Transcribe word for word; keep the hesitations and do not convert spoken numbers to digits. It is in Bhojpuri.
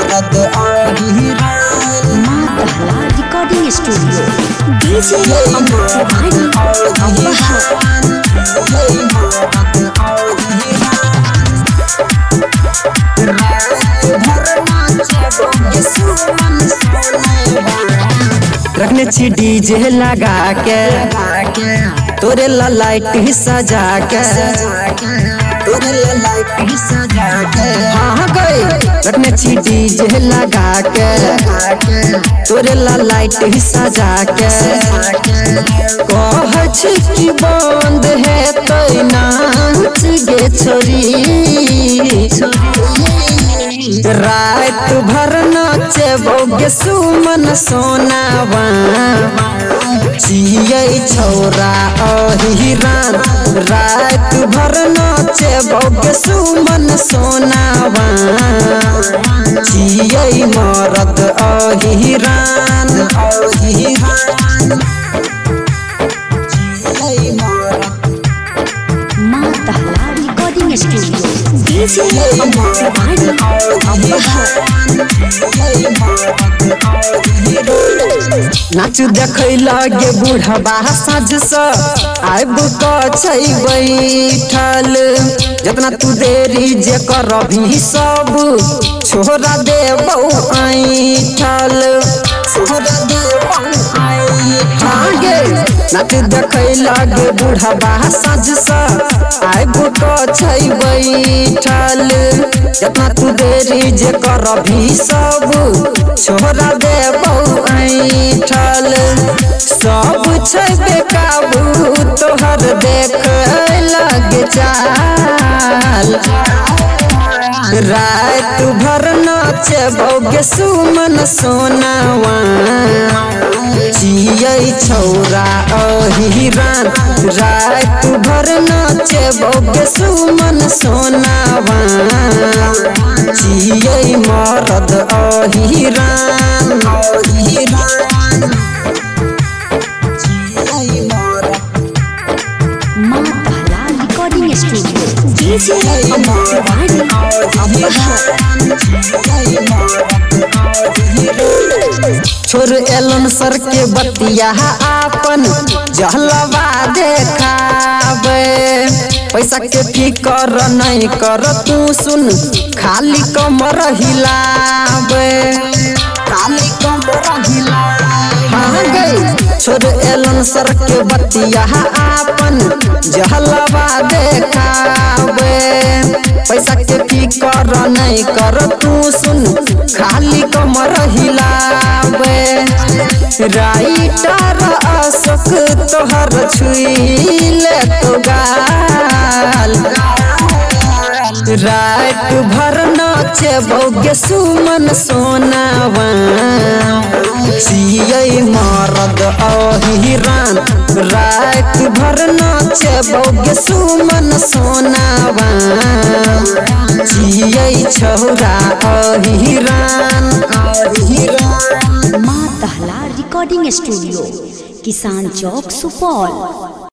मरद अहिरान माँ दहला recording studio DJ Amar Tiwari अहिरान यही मरद अहिरान रात भर नाचे सुमन सोने रखने छी डीजे लगा के तोरे ला लाइट ही सजा के तोरे ला लाइट ही सजा के हाँ गई रखने छी डीजे लगा के तोरे ला लाइट ही सजा के कह छी कि बंद है तो नाच गे छोरी रात भर नाचे बोगे सुमन सोनावा जिये छौरा अहिरान रात भर नाचे बोगे सुमन सोनावा जिये मरद अहिरान अहिरान यही मरद माँ दहला recording studio DJ Amar Tiwari अहिरान यही मरद अहिरान नाच देखै लगे बूढ़बा साँझ से आब छै बैठल जितना तू देरी जे करबी सब छोरा देबौ ऐठल छोरा देबौ हाँ गे नाच देखै लगे बूढ़बा साँझ से आब छै बैठल जितना तू देरी जे करबी सब छोरा देबौ ऐठल सब छै बेकाबू तोहर देख लग चाल रात भर नाचे बोगे सुमन सोनावा जिये छौरा अहिरान रात भर नाचे बोगे सुमन सोनावा जिये मरद अहिरान अहिरान यही मरद माँ दहला recording studio DJ Amar Tiwari अहिरान यही मरद अहिरान छोर एलन सर के बतिया आपन जहलवा देखावे पैसा के फिकर नहीं कर तू सुन खाली कमर हिलावे काली कमर हिलाए हाँ गई छोर एलन सर के बतिया आपन जहलवा देखावे पैसा के फिकर नहीं कर तू सुन खाली कमर हिलावे राइटर अशोक तोहर छुईले तो गाल रात भर नाचे बोगे सुमन सोनावा जिये मरद अहिरान रात भर नाचे बोगे सुमन सोनावा जिये छौरा अहिरान अहिरान माँ दहला रिकॉर्डिंग स्टूडियो किसान चौक सुपौल।